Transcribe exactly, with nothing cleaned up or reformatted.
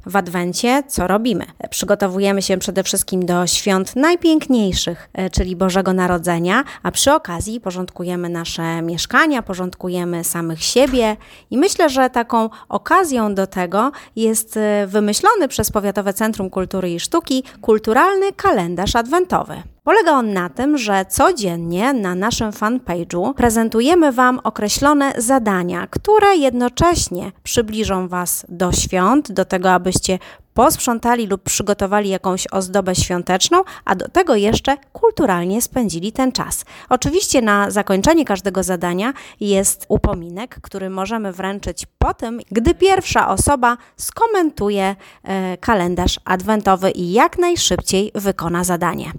w Adwencie co robimy? Przygotowujemy się przede wszystkim do świąt najpiękniejszych, czyli Bożego Narodzenia, a przy okazji porządkujemy nasze mieszkania, porządkujemy samych siebie i myślę, że taką okazją do tego jest wymyślony przez Powiatowe Centrum Kultury i Sztuki kulturalny kalendarz adwentowy. Polega on na tym, że codziennie na naszym fanpage'u prezentujemy Wam określone zadania, które jednocześnie przybliżą Was do świąt, do tego, abyście posprzątali lub przygotowali jakąś ozdobę świąteczną, a do tego jeszcze kulturalnie spędzili ten czas. Oczywiście na zakończenie każdego zadania jest upominek, który możemy wręczyć po tym, gdy pierwsza osoba skomentuje e, kalendarz adwentowy i jak najszybciej wykona zadanie.